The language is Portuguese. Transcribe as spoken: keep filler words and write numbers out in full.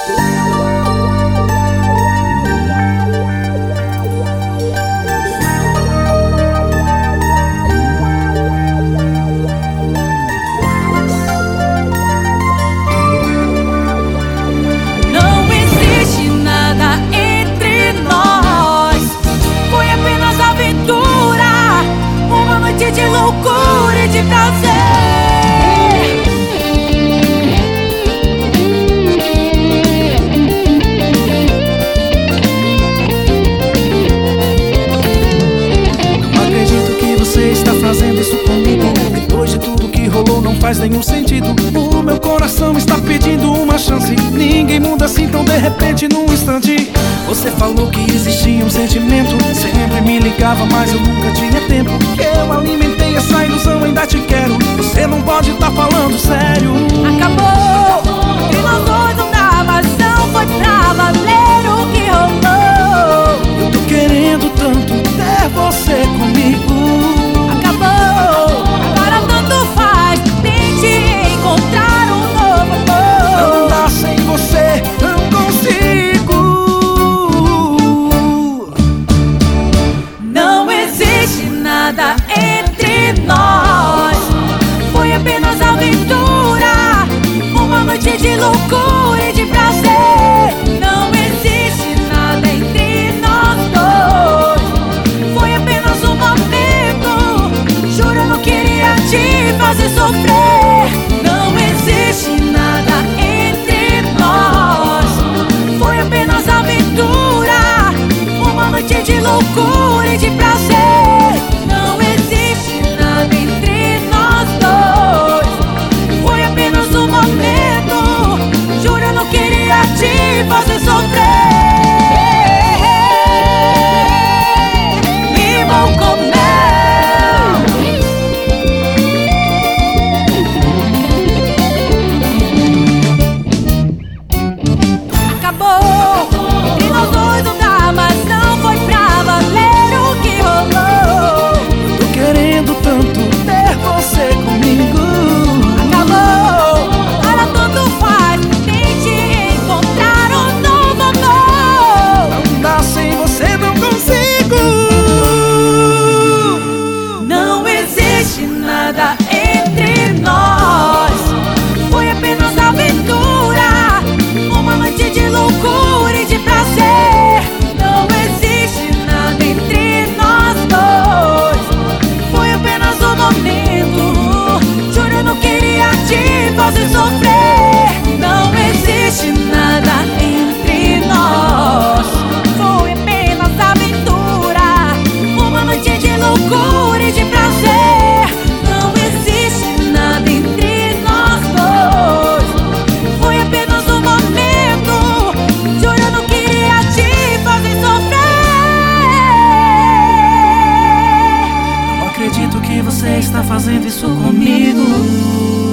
De loucura e de prazer. Não acredito que você está fazendo isso comigo. Depois de tudo que rolou não faz nenhum sentido. O meu coração está pedindo uma chance. Ninguém muda assim tão de repente num instante. Você falou que existia um sentimento, sempre me ligava, mas eu nunca tinha tempo. Eu alimentei essa ilusão, ainda te quero. Você não pode estar falando sério. Acabou, e nós dois não dá mais, não foi pra valer o que rolou. Eu tô querendo tanto ter você comigo. Acabou, agora tanto faz, tente encontrar um novo amor. Não dá sem você, não consigo. Nada entre nós, foi apenas aventura, uma noite de loucura e de prazer. Não existe nada entre nós dois, foi apenas um momento. Juro, eu não queria te fazer sofrer. Não existe nada entre nós, foi apenas aventura, uma noite de loucura e de prazer. Te fazer sofrer. Limão com mel. Acabou, e nós dois não dá mais, não foi pra valer o que rolou. Eu tô querendo tanto ter você comigo. Acabou, agora tanto faz, tente encontrar um novo amor. Não dá sem você, não consigo. Não existe nada entre nós, foi apenas aventura, uma noite de loucura e de prazer. Não existe nada entre nós dois, foi apenas um momento. Juro, eu não queria te fazer sofrer. Não existe nada entre nós, foi apenas aventura, uma noite de loucura e de prazer. Não existe nada entre nós dois, foi apenas um momento. Juro, eu não queria te fazer sofrer. Não acredito que você está fazendo isso comigo.